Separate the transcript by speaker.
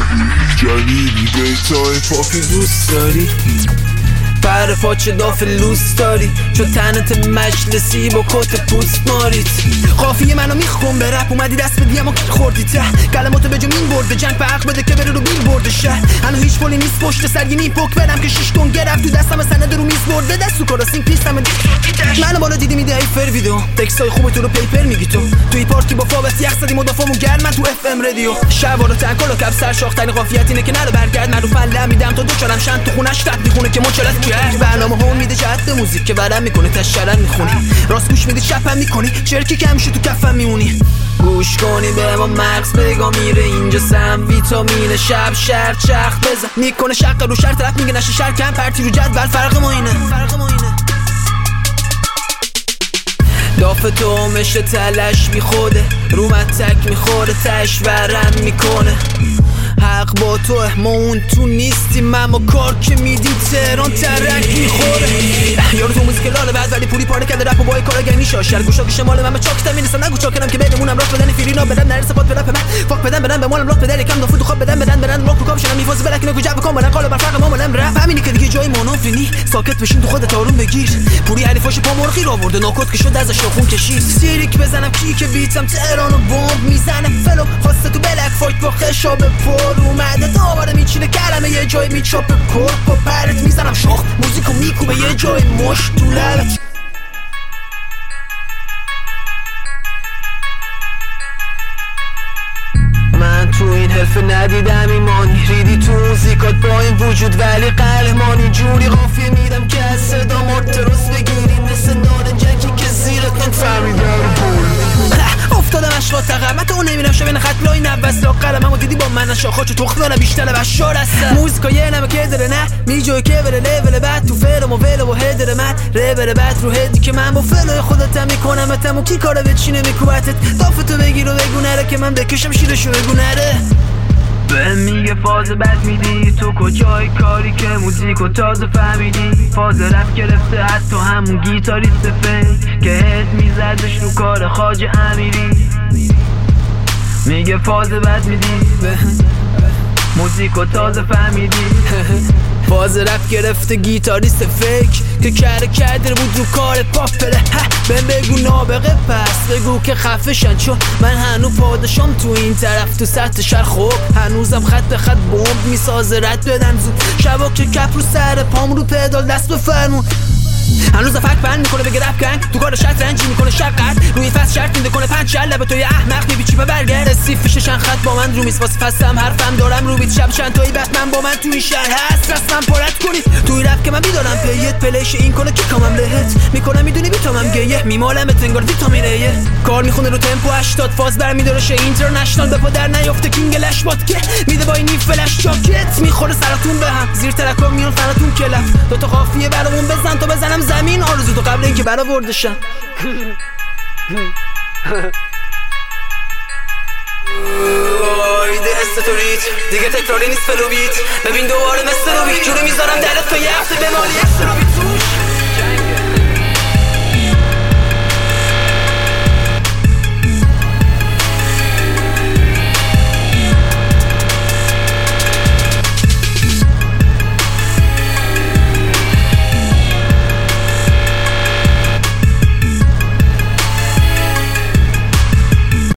Speaker 1: جلیلی بیتای پاکی دوست داری پر پاچه داف لوس داری چو تنت مجلسی با کت پوست ماریت قافیه منو میخون به رپ اومدی دست بدی اما کل خوردی ته کلماتو به جا مین برده جنگ به حق بده که بره رو بیل برده شهر هنو هیچ پولی نیست پشت سر یه نیم پک برم که 6 تن گرفت تو دستم سند رو میز برده دست تو کاراسینگ پیستم منو بالا دیدی میده ای فر ویدیو تکسای خوبه تو رو پیپر میگی تو توی پارتی با فابت یخ زدی مدافعمون گرم من تو اف ام رادیو شبارو تنکل و کف سر شاختنی قافیت اینه که نرو برگرد من رو فله میدم تا دوچارم شن تو خونش تد میخونه که مچلت کرد برنامه هم میده جهت موزیک که برام میکنه تشرن میخونی راست گوش میدی چپم میکنی چرکی که همیشه تو کفم میمونی گوش کنی به ما مغز بگا میره اینجا سم ویتامین شب شرط چرخ بزن میکنه شق رو شرط طرف میگه نشه شر کم پرتی رو جدول فرق ما اینه داف تو مشه تلش بی خوده رو تک میخوره تش ورم میکنه حق با تو ما اون تو نیستیم اما کار که میدیم تهران ترک میخوره یارو تو موزیک لاله بعد ولی پولی پاره کرده رپ و بای کارگر میشاشر گوشا گوش مال من چاکتم میرسم نگو چاکنم که بدمونم راست بدن فیرینا بدن نرسه پات برپ من فاک بدن به مالم راست بدن یکم دافو تو خواب بدن راک رو کام شدم میفاز بلک اینو جو بکن بدن قال بر فرق ما مالم رپ همینی که دیگه جای مونوفرینی ساکت بشین تو خودت آروم بگیر پوری حریفاش پا مرغی را برده ناکوت که شد ازش خون کشید سیریک بزنم کی بیتم تهرانو بمب میزنه فلو خواسته تو بلک فایت با خشاب پر اومده دوباره میچینه کلمه یه جای میچاپه کور با پرت میزنم شخ موزیکو میکوبه یه جای مش تو لبت من تو این حرفه ندیدم ایمانی ریدی تو موزیکات با این وجود ولی قهرمانی جوری قافیه میدم که از صدا مرترس بگیری مثل نارنجکی که زیرت من فهمیدم افتادم اشوا تقمت اون نمیرم شبین خط لای نبست لا قلممو دیدی با من شاخا چو تخمانم بیشتر بشار هستم موزیکا یه نمه که داره نه میجوی که بره لیول بعد تو فلم و ول و هدر من ریبر بعد رو هدی که من با فلوی خودتم میکنم اتمو کی کارو بچینه میکوبتت دافتو بگیر و بگو نره که من بکشم شیرشو بگو نره به میگه فاز بد میدی تو کجای کاری که موزیکو تازه فهمیدی فاز رپ گرفته حتی همون گیتاریست فیک که هد میزدش رو کار خواجه امیری میگه فاز بد میدی موزیکو تازه فهمیدی فاز رپ گرفته گیتاریست فیک که کرده بود رو کار پاپله بهم بگو نابغه پس بگو که خفشن چون من هنو پادشام تو این طرف تو سطح شهر خوب هنوزم خط به خط بمب میسازه رد بدن زود شبا که کپ رو سر پام رو پدال دست بفرمون هنوز فک بند میکنه بگه رپ کنگ تو کار شطرنجی میکنه شقت روی فصل شرط میده کنه پنج شل لبه توی احمق میبیچی به برگرد استیف چند خط با من رو میز واسه فستم حرفم دارم رو بیت شب چند تایی بخمن با من تو این شهر هست رسمم پارت کنید توی رپ که من بیدارم پیت پلیش این کنه که کامم لهت میکنم میدونی بیتامم گیه میمالم تنگار ویتامین ایه کار میخونه رو تمپو 80 فاز برمیداره شه اینترنشنال به پا در نیافته کینگ لش بات که میده با این نی فلش جاکت میخوره سراتون به هم زیر ترکا میون فراتون کلف دو تا قافیه برامون بزن تا بزنم زمین آرزو تو قبل اینکه برآوردشم وایده استوریت دیگه تکراری نیست فلو بیت ببین دوباره مثل رو بیت جوری میذارم درت تا یه هفته به مالی استرو بیت